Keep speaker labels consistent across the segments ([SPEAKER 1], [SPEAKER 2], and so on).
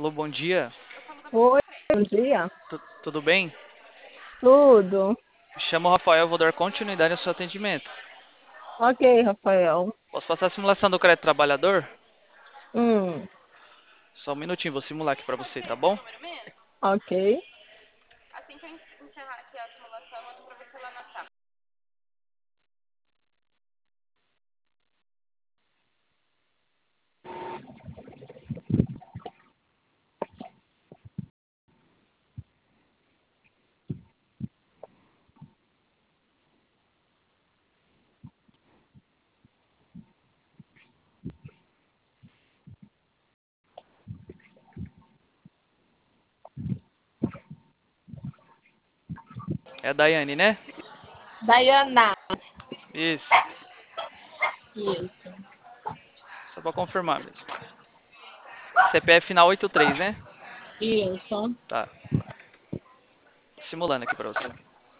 [SPEAKER 1] Alô, bom dia.
[SPEAKER 2] Oi, bom dia.
[SPEAKER 1] Tudo bem?
[SPEAKER 2] Tudo?
[SPEAKER 1] Me chamo Rafael, vou dar continuidade ao seu atendimento.
[SPEAKER 2] Ok, Rafael.
[SPEAKER 1] Posso passar a simulação do crédito trabalhador?
[SPEAKER 2] Hum,
[SPEAKER 1] Só um minutinho, vou simular aqui pra você, tá bom?
[SPEAKER 2] ok.
[SPEAKER 1] É a Daiane, né?
[SPEAKER 2] Dayana.
[SPEAKER 1] Isso.
[SPEAKER 2] Isso.
[SPEAKER 1] Só pra confirmar mesmo. CPF final 83, né?
[SPEAKER 2] Isso.
[SPEAKER 1] Tá. Simulando aqui pra você.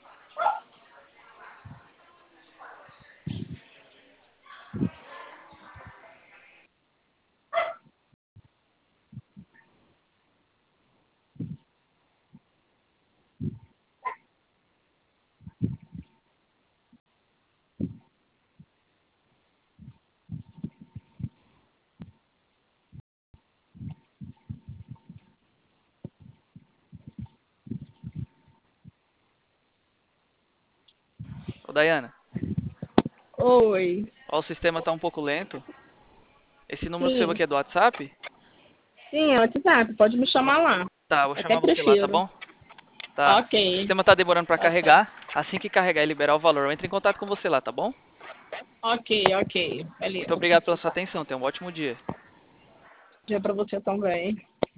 [SPEAKER 1] Ô, Dayana,
[SPEAKER 2] Oi.
[SPEAKER 1] ó, o sistema tá um pouco lento. Esse número seu
[SPEAKER 2] Sim.
[SPEAKER 1] aqui é do WhatsApp?
[SPEAKER 2] Sim, é o WhatsApp. Pode me chamar lá.
[SPEAKER 1] Tá, vou
[SPEAKER 2] Até
[SPEAKER 1] chamar você lá, tá
[SPEAKER 2] prefiro.
[SPEAKER 1] bom? Tá. O
[SPEAKER 2] Ok.
[SPEAKER 1] sistema tá demorando pra
[SPEAKER 2] Tá certo.
[SPEAKER 1] carregar. Assim que carregar e liberar o valor, eu entro em contato com você lá, tá bom?
[SPEAKER 2] Ok, ok.
[SPEAKER 1] Muito
[SPEAKER 2] Beleza.
[SPEAKER 1] obrigado pela sua atenção. Tenha um ótimo dia.
[SPEAKER 2] Dia pra você também.